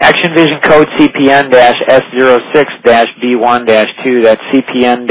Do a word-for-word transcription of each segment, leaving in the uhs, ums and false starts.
Action Vision code C P N S zero six B one two. That's C P N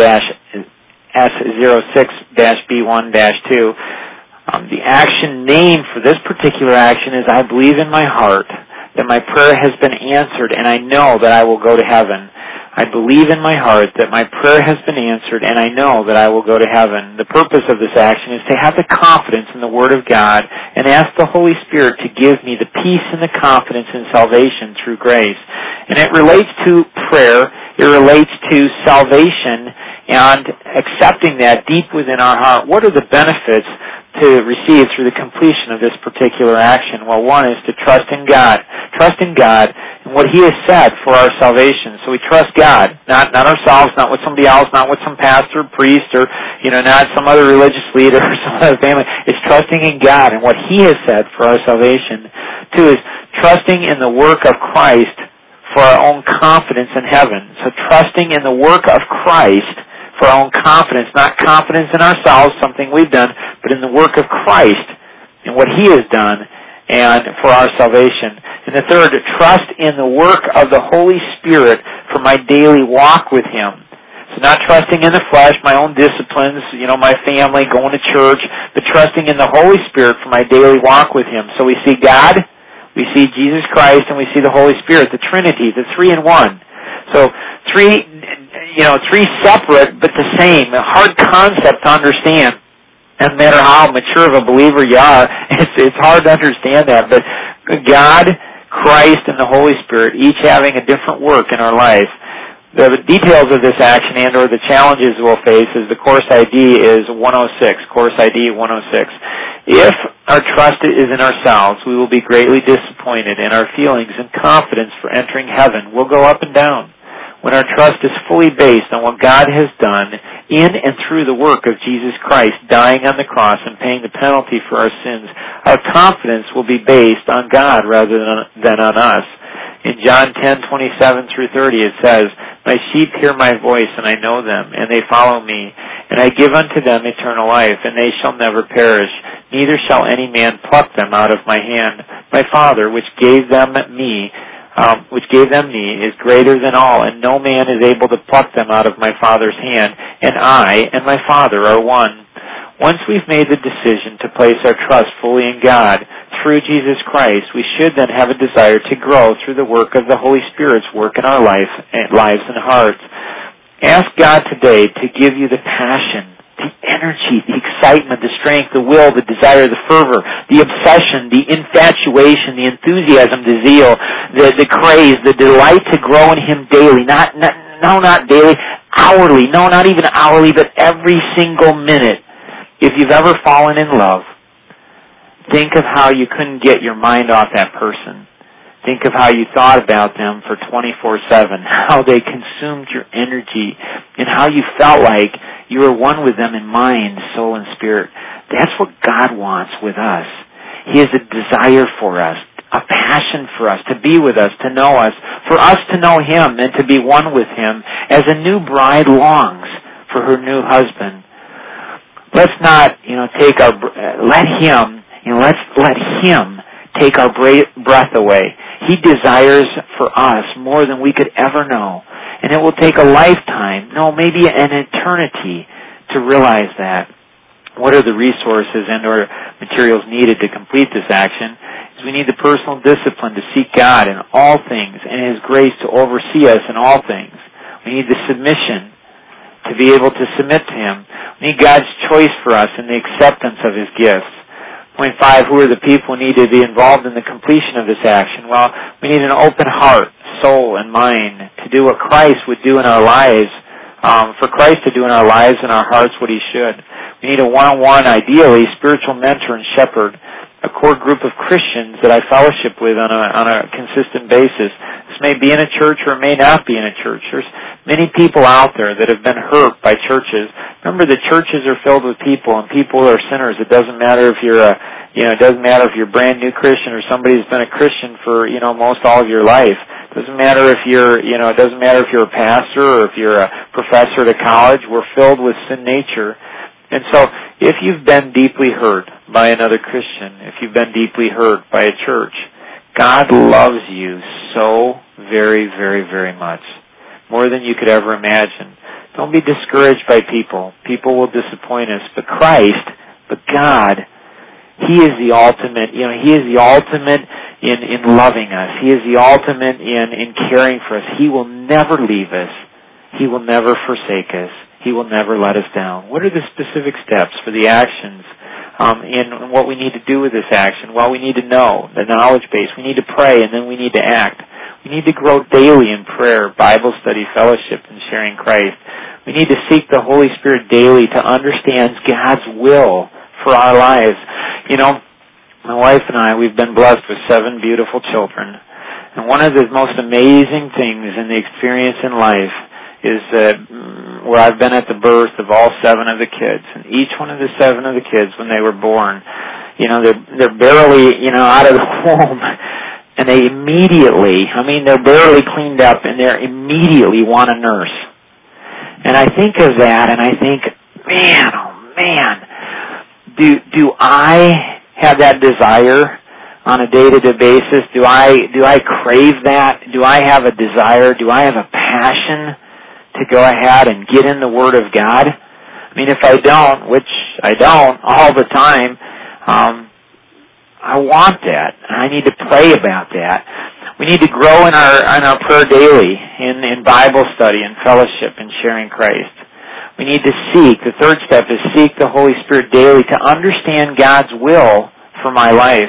S zero six B one two. Um, the action name for this particular action is I believe in my heart that my prayer has been answered and I know that I will go to heaven. I believe in my heart that my prayer has been answered and I know that I will go to heaven. The purpose of this action is to have the confidence in the Word of God and ask the Holy Spirit to give me the peace and the confidence in salvation through grace. And it relates to prayer. It relates to salvation and accepting that deep within our heart. What are the benefits to receive through the completion of this particular action? Well, one is to trust in God. Trust in God and what He has said for our salvation. So we trust God, not not ourselves, not with somebody else, not with some pastor, priest, or you know, not some other religious leader or some other family. It's trusting in God and what He has said for our salvation. Two is trusting in the work of Christ for our own confidence in heaven. So trusting in the work of Christ for our own confidence, not confidence in ourselves, something we've done, but in the work of Christ and what He has done and for our salvation. And the third, trust in the work of the Holy Spirit for my daily walk with Him. So not trusting in the flesh, my own disciplines, you know, my family, going to church, but trusting in the Holy Spirit for my daily walk with Him. So we see God, we see Jesus Christ, and we see the Holy Spirit, the Trinity, the three in one. So three, you know, three separate but the same. A hard concept to understand. No matter how mature of a believer you are, it's, it's hard to understand that. But God, Christ, and the Holy Spirit, each having a different work in our life. The details of this action and or the challenges we'll face is the course I D is one oh six, course I D one oh six. If our trust is in ourselves, we will be greatly disappointed, and our feelings and confidence for entering heaven will go up and down. When our trust is fully based on what God has done in and through the work of Jesus Christ dying on the cross and paying the penalty for our sins, our confidence will be based on God rather than, than on us. In John ten twenty-seven through thirty it says, "My sheep hear my voice, and I know them, and they follow me. And I give unto them eternal life, and they shall never perish, neither shall any man pluck them out of my hand. My Father, which gave them me, Um, which gave them me, is greater than all, and no man is able to pluck them out of my Father's hand, and I and my Father are one." Once we've made the decision to place our trust fully in God through Jesus Christ, we should then have a desire to grow through the work of the Holy Spirit's work in our life, lives and hearts. Ask God today to give you the passion, the energy, the excitement, the strength, the will, the desire, the fervor, the obsession, the infatuation, the enthusiasm, the zeal, the, the craze, the delight to grow in Him daily. Not, not, no, not daily, hourly. No, not even hourly, but every single minute. If you've ever fallen in love, think of how you couldn't get your mind off that person. Think of how you thought about them for twenty-four seven, how they consumed your energy, and how you felt like you were one with them in mind, soul, and spirit. That's what God wants with us. He has a desire for us, a passion for us, to be with us, to know us, for us to know Him and to be one with Him as a new bride longs for her new husband. Let's not, you know, take our, let Him, you know, let's let Him take our breath away. He desires for us more than we could ever know. And it will take a lifetime, no, maybe an eternity to realize that. What are the resources and or materials needed to complete this action? Is we need the personal discipline to seek God in all things and His grace to oversee us in all things. We need the submission to be able to submit to Him. We need God's choice for us and the acceptance of His gifts. Point five, who are the people who need to be involved in the completion of this action? Well, we need an open heart, soul, and mind to do what Christ would do in our lives, um, for Christ to do in our lives and our hearts what He should. We need a one-on-one, ideally, spiritual mentor and shepherd, a core group of Christians that I fellowship with on a, on a consistent basis. This may be in a church or it may not be in a church. There's many people out there that have been hurt by churches. Remember, the churches are filled with people, and people are sinners. It doesn't matter if you're a, you know, it doesn't matter if you're a brand new Christian or somebody who's been a Christian for, you know, most all of your life. It doesn't matter if you're, you know, it doesn't matter if you're a pastor or if you're a professor at a college. We're filled with sin nature. And so, if you've been deeply hurt by another Christian, if you've been deeply hurt by a church, God loves you so very, very, very much. More than you could ever imagine. Don't be discouraged by people. People will disappoint us. But Christ, but God, He is the ultimate, you know, He is the ultimate in, in loving us. He is the ultimate in, in caring for us. He will never leave us. He will never forsake us. He will never let us down. What are the specific steps for the actions um, and what we need to do with this action? Well, we need to know the knowledge base. We need to pray, and then we need to act. We need to grow daily in prayer, Bible study, fellowship, and sharing Christ. We need to seek the Holy Spirit daily to understand God's will for our lives. You know, my wife and I, we've been blessed with seven beautiful children. And one of the most amazing things in the experience in life is that where I've been at the birth of all seven of the kids. And each one of the seven of the kids, when they were born, you know, they're, they're barely, you know, out of the womb. And they immediately, I mean, they're barely cleaned up, and they immediately want a nurse. And I think of that, and I think, man, oh man, do do I have that desire on a day-to-day basis? Do I do I crave that? Do I have a desire? Do I have a passion to go ahead and get in the Word of God? I mean, if I don't, which I don't all the time, um, I want that. I need to pray about that. We need to grow in our in our prayer daily, in, in Bible study and fellowship and sharing Christ. We need to seek. The third step is seek the Holy Spirit daily to understand God's will for my life.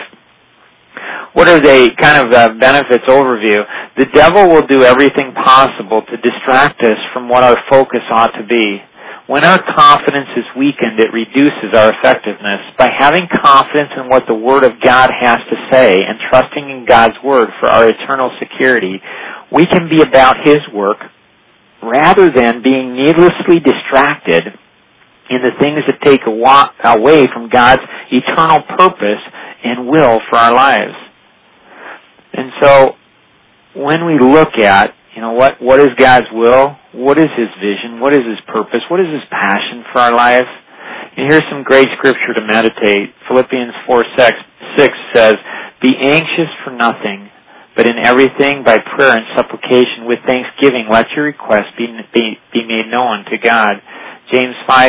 What are the kind of uh, benefits overview? The devil will do everything possible to distract us from what our focus ought to be. When our confidence is weakened, it reduces our effectiveness. By having confidence in what the Word of God has to say and trusting in God's Word for our eternal security, we can be about His work rather than being needlessly distracted in the things that take away from God's eternal purpose and will for our lives. And so, when we look at, you know, what, what is God's will? What is His vision? What is His purpose? What is His passion for our lives? And here's some great scripture to meditate. Philippians four six says, "Be anxious for nothing, but in everything by prayer and supplication with thanksgiving let your requests be, be, be made known to God." James five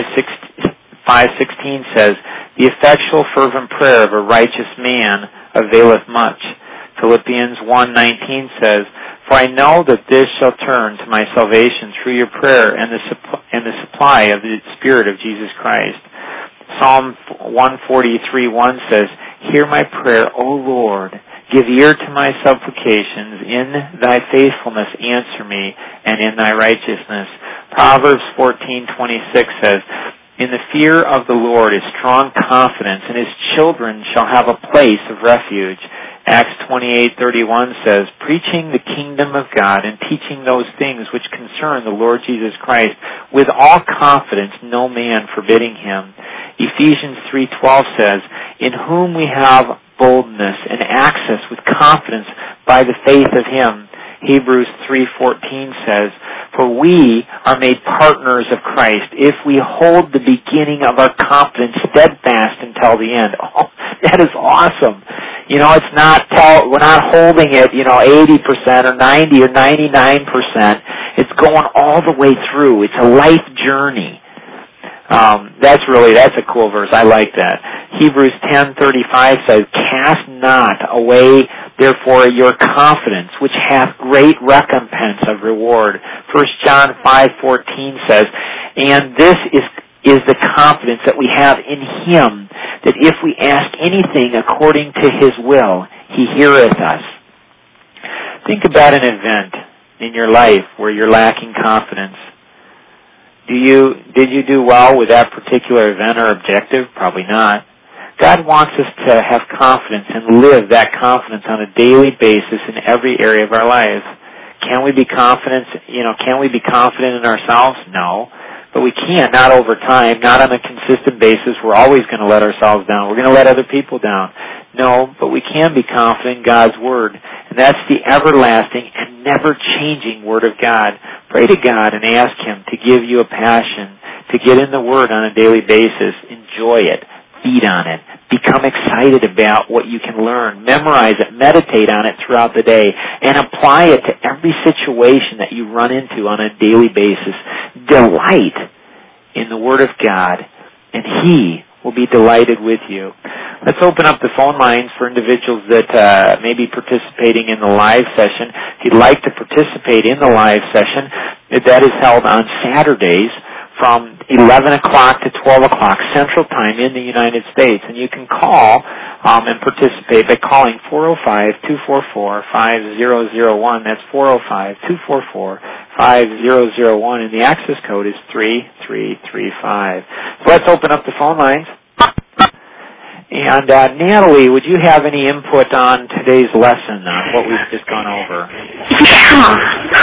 sixteen says, "The effectual fervent prayer of a righteous man availeth much." Philippians one nineteen says, "For I know that this shall turn to my salvation through your prayer and the, supp- and the supply of the Spirit of Jesus Christ." Psalm one forty-three one says, "Hear my prayer, O Lord. Give ear to my supplications. In thy faithfulness answer me, and in thy righteousness." Proverbs fourteen twenty-six says, "In the fear of the Lord is strong confidence, and his children shall have a place of refuge." Acts twenty-eight thirty-one says, "Preaching the kingdom of God and teaching those things which concern the Lord Jesus Christ with all confidence, no man forbidding him." Ephesians three twelve says, "In whom we have boldness and access with confidence by the faith of him." Hebrews three fourteen says, "For we are made partners of Christ if we hold the beginning of our confidence steadfast until the end." Oh, that is awesome. You know, it's not, we're not holding it, you know, eighty percent or ninety or ninety-nine percent. It's going all the way through. It's a life journey. Um, that's really, that's a cool verse. I like that. Hebrews ten thirty-five says, "Cast not away therefore your confidence, which hath great recompense of reward." First John five fourteen says, "And this is is the confidence that we have in him, that if we ask anything according to his will, he heareth us." Think about an event in your life where you're lacking confidence. Do you, did you do well with that particular event or objective? Probably not. God wants us to have confidence and live that confidence on a daily basis in every area of our lives. Can we be confident, you know, can we be confident in ourselves? No. But we can't, not over time, not on a consistent basis. We're always going to let ourselves down. We're going to let other people down. No, but we can be confident in God's Word. And that's the everlasting and never-changing Word of God. Pray to God and ask Him to give you a passion to get in the Word on a daily basis. Enjoy it. Feed on it. Become excited about what you can learn. Memorize it. Meditate on it throughout the day. And apply it to every situation that you run into on a daily basis. Delight in the Word of God, and He will be delighted with you. Let's open up the phone lines for individuals that uh, may be participating in the live session. If you'd like to participate in the live session, that is held on Saturdays from eleven o'clock to twelve o'clock Central Time in the United States. And you can call um, and participate by calling four oh five, two four four, five oh oh one. That's four oh five, two four four, five oh oh one. And the access code is three three three five. So let's open up the phone lines. And uh, Natalie, would you have any input on today's lesson, on what we've just gone over? Yeah.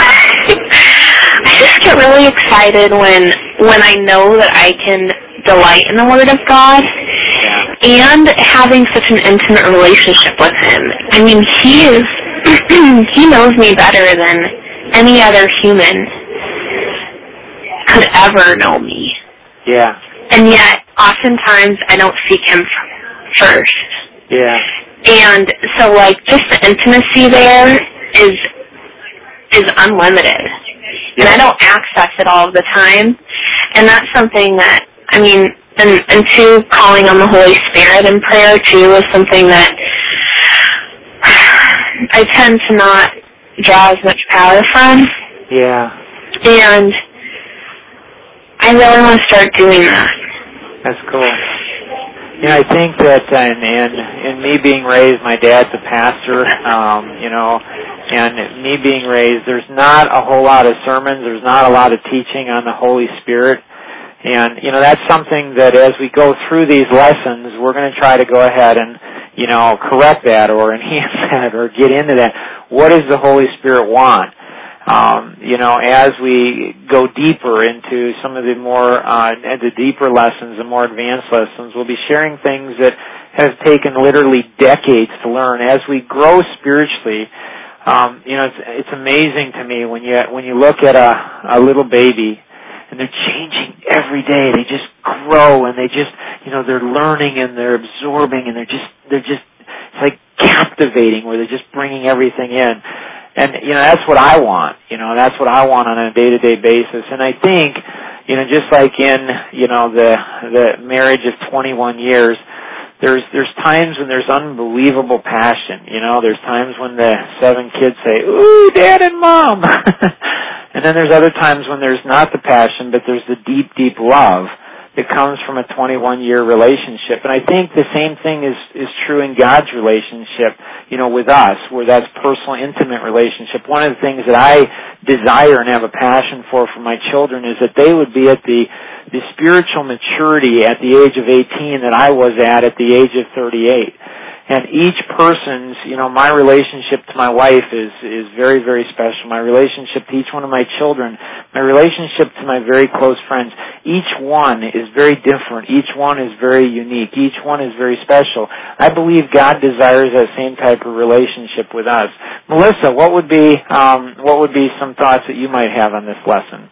I just get really excited when when I know that I can delight in the Word of God, yeah. and having such an intimate relationship with Him. I mean, He is He knows me better than any other human could ever know me. Yeah. And yet, oftentimes, I don't seek Him first. Yeah. And so, like, just the intimacy there is is unlimited. And I don't access it all the time. And that's something that, I mean, and, and two, calling on the Holy Spirit in prayer, too, is something that I tend to not draw as much power from. Yeah. And I really want to start doing that. That's cool. You know, I think that in, in, in me being raised, my dad's a pastor, um, you know, and me being raised, there's not a whole lot of sermons, there's not a lot of teaching on the Holy Spirit. And, you know, that's something that as we go through these lessons, we're going to try to go ahead and, you know, correct that or enhance that or get into that. What does the Holy Spirit want? Um, you know, as we go deeper into some of the more, uh, the deeper lessons, the more advanced lessons, we'll be sharing things that have taken literally decades to learn. As we grow spiritually, um, you know, it's, it's amazing to me when you, when you look at a, a little baby and they're changing every day. They just grow and they just, you know, they're learning and they're absorbing and they're just, they're just, it's like captivating where they're just bringing everything in. And, you know, that's what I want. You know, that's what I want on a day-to-day basis. And I think, you know, just like in, you know, the the marriage of twenty-one years, there's there's times when there's unbelievable passion. You know, there's times when the seven kids say, "Ooh, Dad and Mom." And then there's other times when there's not the passion, but there's the deep, deep love that comes from a twenty-one-year relationship. And I think the same thing is, is true in God's relationship, you know, with us, where that's personal, intimate relationship. One of the things that I desire and have a passion for for my children is that they would be at the, the spiritual maturity at the age of eighteen that I was at at the age of thirty-eight. And each person's, you know, my relationship to my wife is, is very, very special. My relationship to each one of my children, my relationship to my very close friends, each one is very different. Each one is very unique. Each one is very special. I believe God desires that same type of relationship with us. Melissa, what would be, um, what would be some thoughts that you might have on this lesson?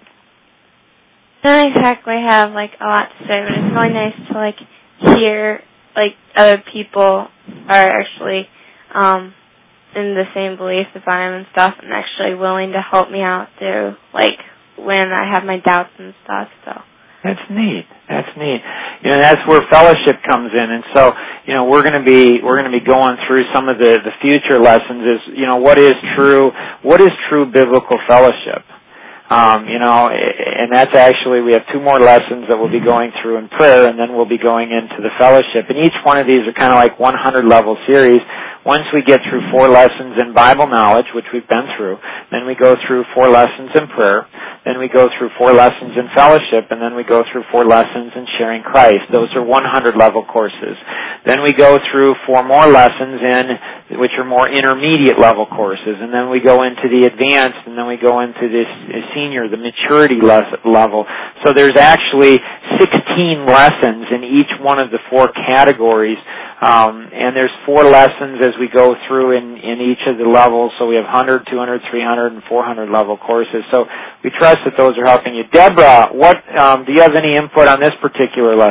I don't exactly have, like, a lot to say, but it's really nice to, like, hear like other people are actually um in the same beliefs as I am and stuff, and actually willing to help me out through like when I have my doubts and stuff. So that's neat. That's neat. You know, that's where fellowship comes in. And so, you know, we're going to be we're going to be going through some of the the future lessons. Is you know what is true what is true biblical fellowship. Um, you know, and that's actually, we have two more lessons that we'll be going through in prayer, and then we'll be going into the fellowship. And each one of these are kind of like one hundred level series. Once we get through four lessons in Bible knowledge, which we've been through, then we go through four lessons in prayer, then we go through four lessons in fellowship, and then we go through four lessons in sharing Christ. Those are one hundred level courses. Then we go through four more lessons in, which are more intermediate level courses, and then we go into the advanced, and then we go into this senior, the maturity level. So there's actually sixteen lessons in each one of the four categories. Um, and there's four lessons as we go through in, in each of the levels. So we have one hundred, two hundred, three hundred, and four hundred level courses. So we trust that those are helping you. Deborah, what um, do you have any input on this particular lesson?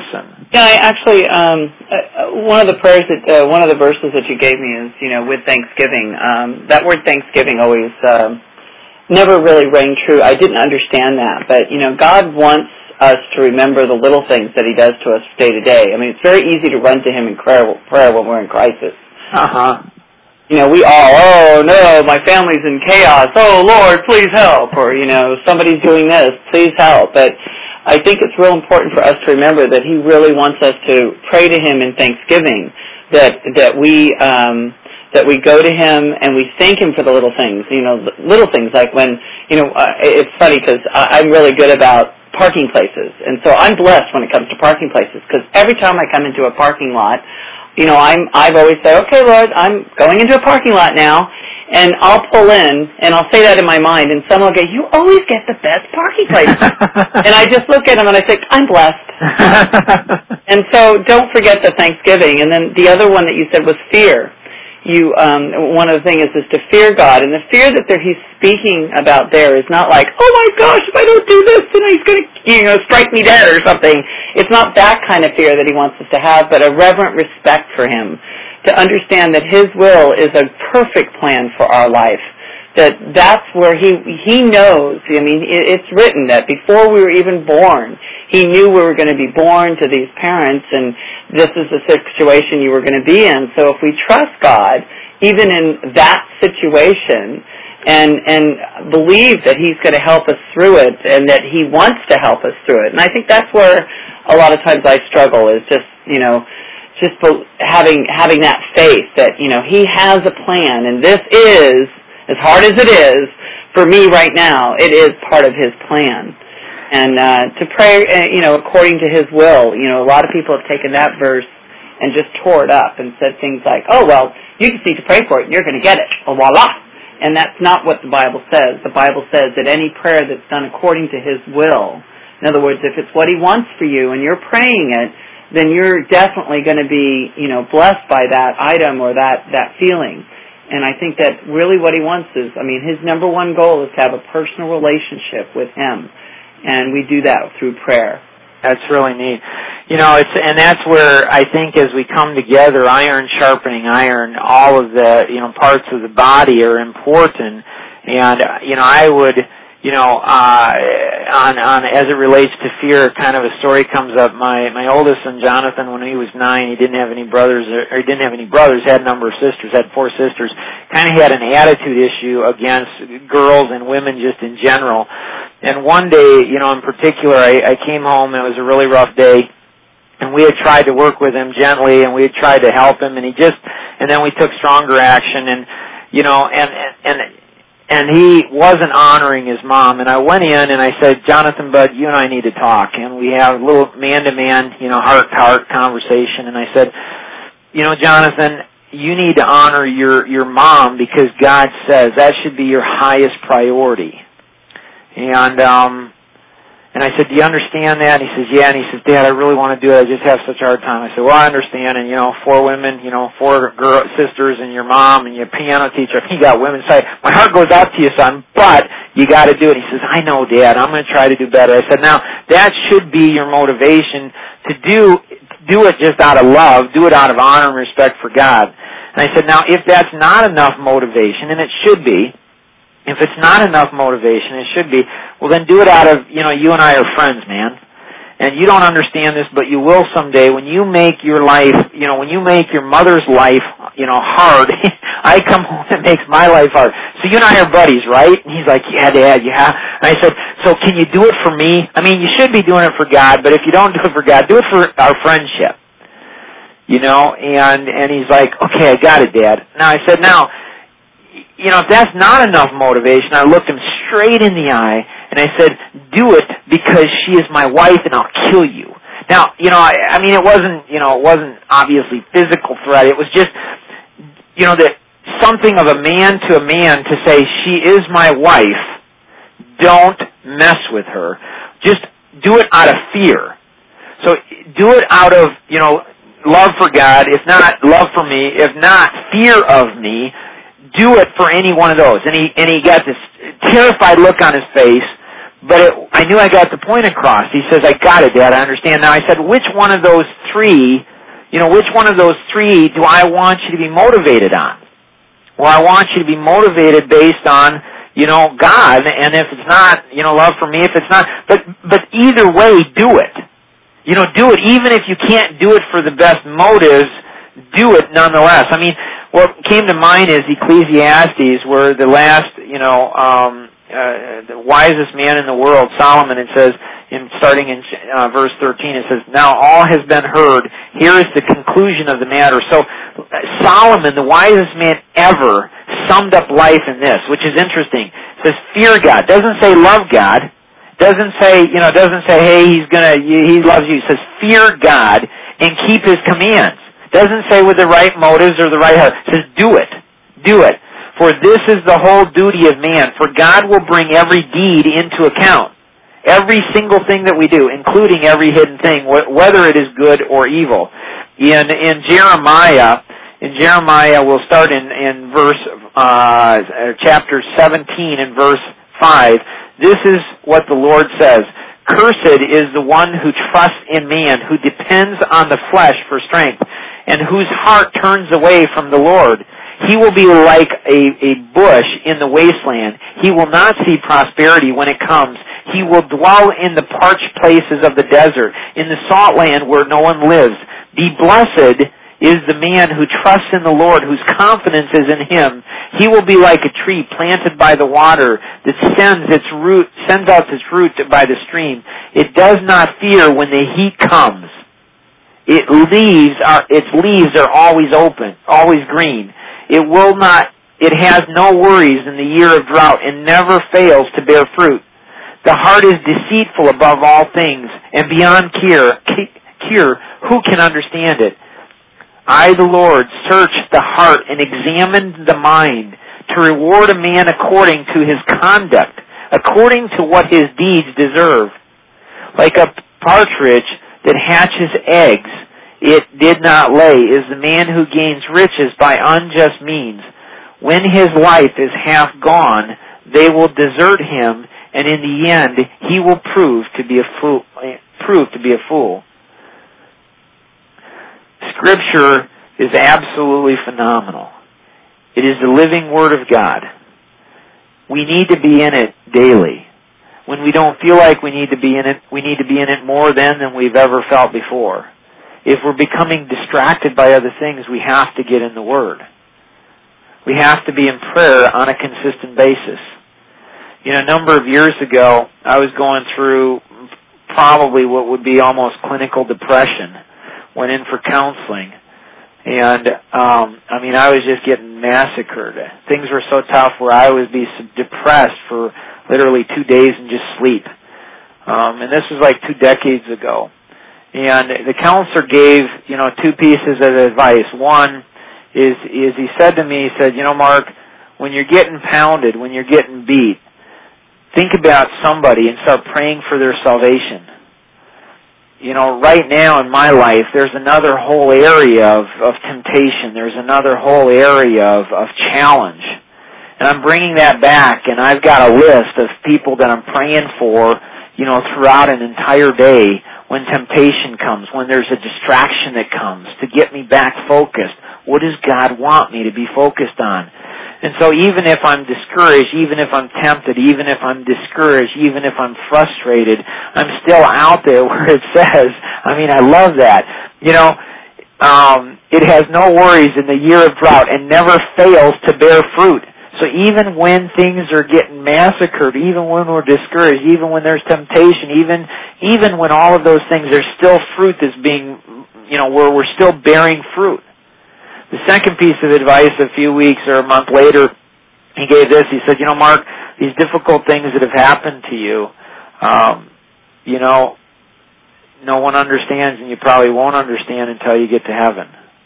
Yeah, I actually, um, uh, one of the prayers that, uh, one of the verses that you gave me is, you know, with Thanksgiving. Um, that word Thanksgiving always uh, never really rang true. I didn't understand that, but, you know, God wants us to remember the little things that He does to us day to day. I mean, it's very easy to run to Him in prayer, prayer when we're in crisis. Uh-huh. You know, we all, oh, no, my family's in chaos. Oh, Lord, please help. Or, you know, somebody's doing this. Please help. But I think it's real important for us to remember that He really wants us to pray to Him in thanksgiving, that that we um, that we go to Him and we thank Him for the little things. You know, little things like when, you know, uh, it's funny because I'm really good about parking places. And so I'm blessed when it comes to parking places because every time I come into a parking lot, you know, I'm, I've always said, okay, Lord, I'm going into a parking lot now, and I'll pull in, and I'll say that in my mind, and someone will go, you always get the best parking place. And I just look at them and I say, I'm blessed. And so don't forget the Thanksgiving. And then the other one that you said was fear. You, um, one of the things is, is to fear God, and the fear that there, He's speaking about there is not like, oh my gosh, if I don't do this, then He's going to, you know, strike me dead or something. It's not that kind of fear that He wants us to have, but a reverent respect for Him, to understand that His will is a perfect plan for our life. That that's where He He knows. I mean, it, it's written that before we were even born, He knew we were going to be born to these parents, and this is the situation you were going to be in. So if we trust God, even in that situation, and and believe that He's going to help us through it, and that He wants to help us through it. And I think that's where a lot of times I struggle, is just, you know, just having having that faith that, you know, He has a plan, and this is, as hard as it is, for me right now, it is part of His plan. And uh, to pray, uh, you know, according to His will. You know, a lot of people have taken that verse and just tore it up and said things like, oh, well, you just need to pray for it and you're going to get it. Oh, voila. And that's not what the Bible says. The Bible says that any prayer that's done according to His will, in other words, if it's what He wants for you and you're praying it, then you're definitely going to be, you know, blessed by that item or that, that feeling. And I think that really what He wants is, I mean, His number one goal is to have a personal relationship with Him. And we do that through prayer. That's really neat. You know, it's, and that's where I think as we come together, iron sharpening iron, all of the, you know, parts of the body are important. And, you know, I would, you know, uh, on, on, as it relates to fear, kind of a story comes up. My, my oldest son, Jonathan, when he was nine, he didn't have any brothers, or he didn't have any brothers, had a number of sisters, had four sisters, kind of had an attitude issue against girls and women just in general. And one day, you know, in particular, I, I came home, and it was a really rough day, and we had tried to work with him gently, and we had tried to help him, and he just, and then we took stronger action, and, you know, and, and, and he wasn't honoring his mom. And I went in and I said, Jonathan, bud, you and I need to talk. And we had a little man-to-man, you know, heart-to-heart conversation. And I said, you know, Jonathan, you need to honor your, your mom because God says that should be your highest priority. And, um, and I said, do you understand that? And he says, yeah. And he says, Dad, I really want to do it. I just have such a hard time. I said, well, I understand. And, you know, four women, you know, four girl, sisters and your mom and your piano teacher. You got women. So I, my heart goes out to you, son, but you got to do it. He says, I know, Dad. I'm going to try to do better. I said, now, that should be your motivation to do, do it just out of love, do it out of honor and respect for God. And I said, now, if that's not enough motivation, and it should be, if it's not enough motivation, it should be, well, then do it out of, you know, you and I are friends, man. And you don't understand this, but you will someday. When you make your life, you know, when you make your mother's life, you know, hard, I come home and it makes my life hard. So you and I are buddies, right? And he's like, yeah, Dad, yeah. And I said, so can you do it for me? I mean, you should be doing it for God, but if you don't do it for God, do it for our friendship. You know, and, and he's like, okay, I got it, Dad. Now I said, now, you know, if that's not enough motivation, I looked him straight in the eye, and I said, do it because she is my wife, and I'll kill you. Now, you know, I, I mean, it wasn't, you know, it wasn't obviously physical threat. It was just, you know, that something of a man to a man to say, she is my wife, don't mess with her. Just do it out of fear. So do it out of, you know, love for God, if not love for me, if not fear of me. Do it for any one of those. And he and he got this terrified look on his face, but it, I knew I got the point across. He says, I got it, Dad, I understand. Now I said, which one of those three, you know, which one of those three do I want you to be motivated on? Well, I want you to be motivated based on, you know, God, and if it's not, you know, love for me, if it's not, but, but either way, do it. You know, do it. Even if you can't do it for the best motives, do it nonetheless. I mean, what came to mind is Ecclesiastes, where the last, you know, um, uh, the wisest man in the world, Solomon, it says, in starting in uh, verse thirteen, it says, now all has been heard. Here is the conclusion of the matter. So Solomon, the wisest man ever, summed up life in this, which is interesting. It says, fear God. It doesn't say love God. It doesn't say, you know, it doesn't say, hey, he's gonna, he loves you. It says, fear God and keep his commands. It doesn't say with the right motives or the right heart. It says, do it. Do it. For this is the whole duty of man. For God will bring every deed into account. Every single thing that we do, including every hidden thing, whether it is good or evil. In, in Jeremiah, in Jeremiah, we'll start in, in verse, uh, chapter seventeen and verse five. This is what the Lord says. Cursed is the one who trusts in man, who depends on the flesh for strength, and whose heart turns away from the Lord. He will be like a, a bush in the wasteland. He will not see prosperity when it comes. He will dwell in the parched places of the desert, in the salt land where no one lives. Be blessed is the man who trusts in the Lord, whose confidence is in him. He will be like a tree planted by the water that sends its root, sends out its root by the stream. It does not fear when the heat comes. It leaves are, its leaves are always open, always green. It will not, it has no worries in the year of drought and never fails to bear fruit. The heart is deceitful above all things and beyond cure, cure. Who can understand it? I, the Lord, search the heart and examine the mind to reward a man according to his conduct, according to what his deeds deserve. Like a partridge that hatches eggs, it did not lay, is the man who gains riches by unjust means. When his life is half gone, they will desert him, and in the end, he will prove to be a fool. Prove to be a fool. Scripture is absolutely phenomenal. It is the living Word of God. We need to be in it daily. When we don't feel like we need to be in it, we need to be in it more then than we've ever felt before. If we're becoming distracted by other things, we have to get in the Word. We have to be in prayer on a consistent basis. You know, a number of years ago, I was going through probably what would be almost clinical depression. Went in for counseling. And, um, I mean, I was just getting massacred. Things were so tough where I would be depressed for literally two days and just sleep. Um, and this was like two decades ago. And the counselor gave, you know, two pieces of advice. One is, is he said to me, he said, you know, Mark, when you're getting pounded, when you're getting beat, think about somebody and start praying for their salvation. You know, right now in my life, there's another whole area of, of temptation. There's another whole area of, of challenge. And I'm bringing that back, and I've got a list of people that I'm praying for, you know, throughout an entire day when temptation comes, when there's a distraction that comes, to get me back focused. What does God want me to be focused on? And so even if I'm discouraged, even if I'm tempted, even if I'm discouraged, even if I'm frustrated, I'm still out there where it says, I mean, I love that. You know, um, it has no worries in the year of drought and never fails to bear fruit. So even when things are getting massacred, even when we're discouraged, even when there's temptation, even even when all of those things, there's still fruit that's being, you know, where we're still bearing fruit. The second piece of advice a few weeks or a month later, he gave this. He said, you know, Mark, these difficult things that have happened to you, um, you know, no one understands, and you probably won't understand until you get to heaven.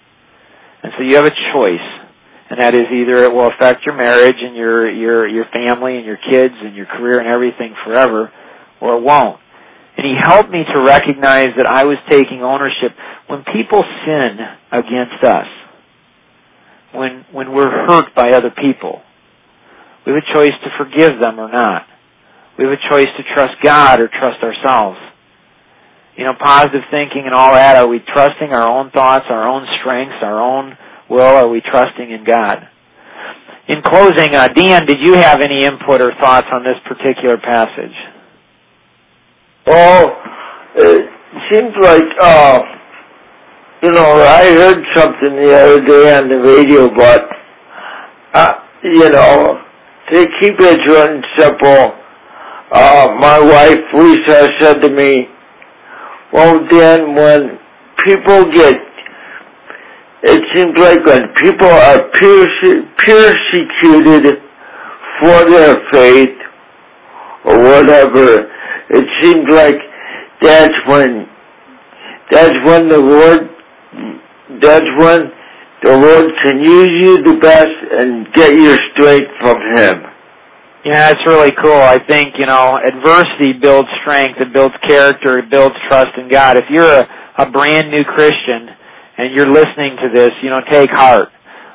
And so you have a choice, and that is either it will affect your marriage and your, your, your family and your kids and your career and everything forever, or it won't. And he helped me to recognize that I was taking ownership. When people sin against us, When when we're hurt by other people, we have a choice to forgive them or not. We have a choice to trust God or trust ourselves. You know, positive thinking and all that, are we trusting our own thoughts, our own strengths, our own will, or are we trusting in God? In closing, uh, Dan, did you have any input or thoughts on this particular passage? Well, it seems like, uh, you know, I heard something the other day on the radio, but, uh, you know, to keep it short and simple, uh, my wife, Lisa, said to me, well, Dan, when people get, it seems like when people are perse- persecuted for their faith or whatever, it seems like that's when, that's when the Lord, that's when the Lord can use you the best and get your strength from Him. Yeah, it's really cool. I think, you know, adversity builds strength, it builds character, it builds trust in God. If you're a, a brand new Christian and you're listening to this, you know, take heart.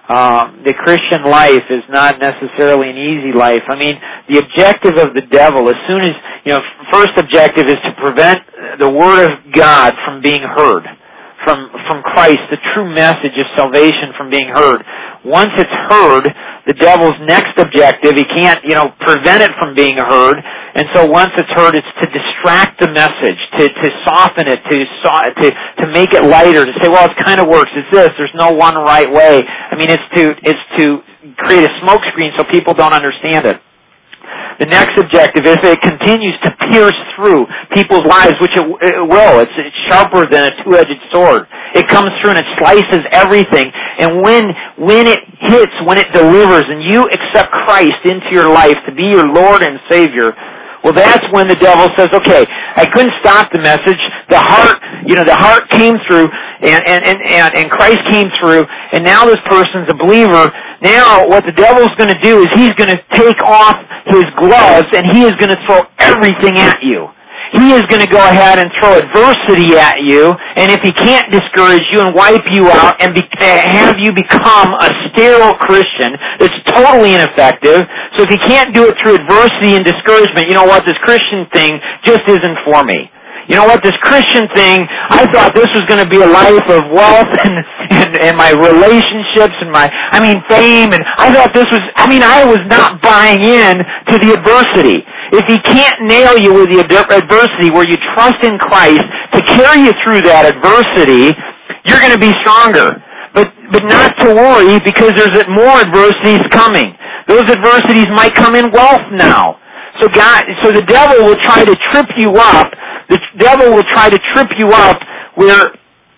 Um, the Christian life is not necessarily an easy life. I mean, the objective of the devil, as soon as, you know, first objective is to prevent the Word of God from being heard, from from Christ, the true message of salvation from being heard. Once it's heard, the devil's next objective, he can't, you know, prevent it from being heard, and so once it's heard, it's to distract the message, to, to soften it, to, to to make it lighter, to say, well, it kind of works, it's this, there's no one right way. I mean, it's to it's to create a smokescreen so people don't understand it. The next objective, if it continues to pierce through people's lives, which it, it will, it's, it's sharper than a two-edged sword. It comes through and it slices everything. And when when it hits, when it delivers, and you accept Christ into your life to be your Lord and Savior, well, that's when the devil says, okay, I couldn't stop the message. The heart, you know, the heart came through, and, and, and, and, and Christ came through, and now this person's a believer. Now what the devil's going to do is he's going to take off his gloves, and he is going to throw everything at you. He is going to go ahead and throw adversity at you, and if he can't discourage you and wipe you out and be, have you become a sterile Christian that's totally ineffective, so if he can't do it through adversity and discouragement, you know what, this Christian thing just isn't for me. You know what, this Christian thing, I thought this was going to be a life of wealth and, and, and my relationships and my, I mean, fame, and I thought this was, I mean, I was not buying in to the adversity. If he can't nail you with the adversity where you trust in Christ to carry you through that adversity, you're going to be stronger. But, but not to worry, because there's more adversities coming. Those adversities might come in wealth now. So God, so the devil will try to trip you up. The devil will try to trip you up where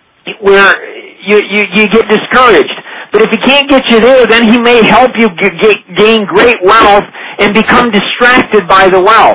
where you, you, you get discouraged. But if he can't get you there, then he may help you g- g- gain great wealth and become distracted by the wealth.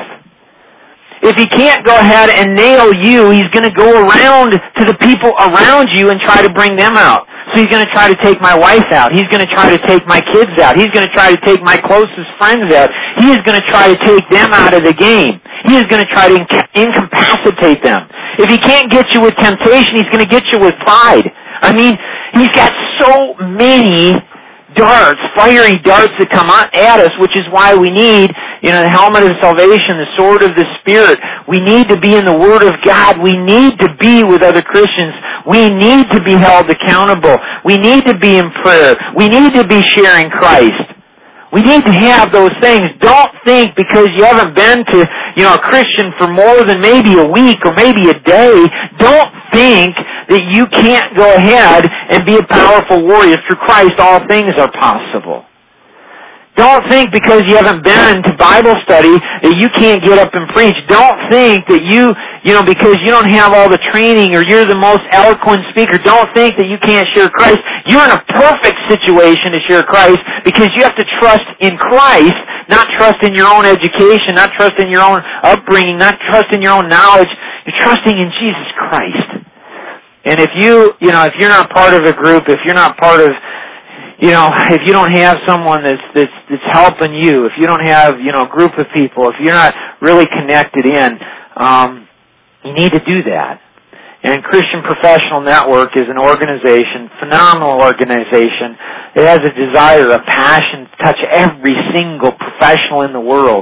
If he can't go ahead and nail you, he's going to go around to the people around you and try to bring them out. So he's going to try to take my wife out. He's going to try to take my kids out. He's going to try to take my closest friends out. He is going to try to take them out of the game. He is going to try to inca- incapacitate them. If he can't get you with temptation, he's going to get you with pride. I mean, he's got so many darts, fiery darts that come at us, which is why we need, you know, the helmet of salvation, the sword of the Spirit. We need to be in the Word of God. We need to be with other Christians. We need to be held accountable. We need to be in prayer. We need to be sharing Christ. We need to have those things. Don't think because you haven't been to, you know, a Christian for more than maybe a week or maybe a day, don't think that you can't go ahead and be a powerful warrior. Through Christ, all things are possible. Don't think because you haven't been to Bible study that you can't get up and preach. Don't think that you, you know, because you don't have all the training or you're the most eloquent speaker, don't think that you can't share Christ. You're in a perfect situation to share Christ because you have to trust in Christ, not trust in your own education, not trust in your own upbringing, not trust in your own knowledge. You're trusting in Jesus Christ. And if you, you know, if you're not part of a group, if you're not part of, you know, if you don't have someone that's, that's, that's helping you, if you don't have, you know, a group of people, if you're not really connected in, um, you need to do that. And Christian Professional Network is an organization, phenomenal organization. It has a desire, a passion to touch every single professional in the world.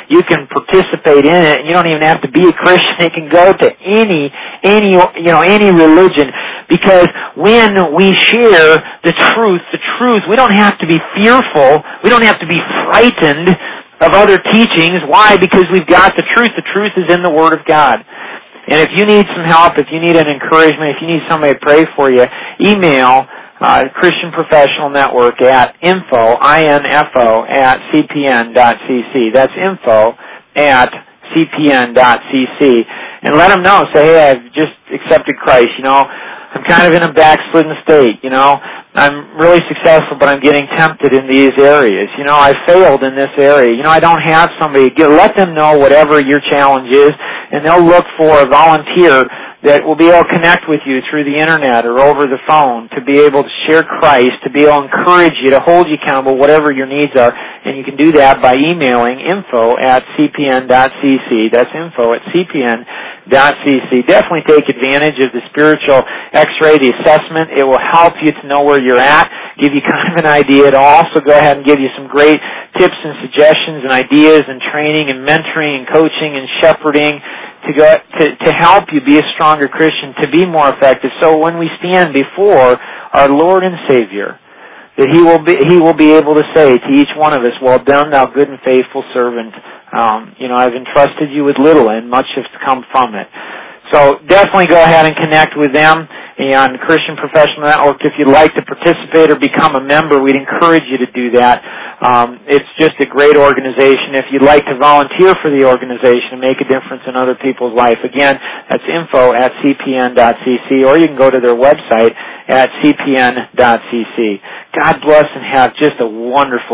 You can participate in it, and you don't even have to be a Christian. It can go to any, any, you know, any religion. Because when we share the truth, the truth, we don't have to be fearful. We don't have to be frightened of other teachings. Why? Because we've got the truth. The truth is in the Word of God. And if you need some help, if you need an encouragement, if you need somebody to pray for you, email uh, Christian Professional Network at info, I N F O, at C P N dot C C. That's info at C P N dot C C. And let them know. Say, hey, I've just accepted Christ, you know. I'm kind of in a backslidden state, you know. I'm really successful, but I'm getting tempted in these areas. You know, I failed in this area. You know, I don't have somebody. Get, let them know whatever your challenge is, and they'll look for a volunteer that will be able to connect with you through the Internet or over the phone to be able to share Christ, to be able to encourage you, to hold you accountable, whatever your needs are. And you can do that by emailing info at C P N dot C C. That's info at C P N dot C C. Definitely take advantage of the spiritual x-ray, the assessment. It will help you to know where you're at, give you kind of an idea. It'll also go ahead and give you some great tips and suggestions and ideas and training and mentoring and coaching and shepherding to go to, to help you be a stronger Christian, to be more effective. So when we stand before our Lord and Savior, that He will be He will be able to say to each one of us, "Well done, thou good and faithful servant. Um, you know, I've entrusted you with little, and much has come from it." So definitely go ahead and connect with them and Christian Professional Network. If you'd like to participate or become a member, we'd encourage you to do that. Um, it's just a great organization. If you'd like to volunteer for the organization and make a difference in other people's life, again, that's info at C P N dot C C, or you can go to their website at C P N dot C C. God bless and have just a wonderful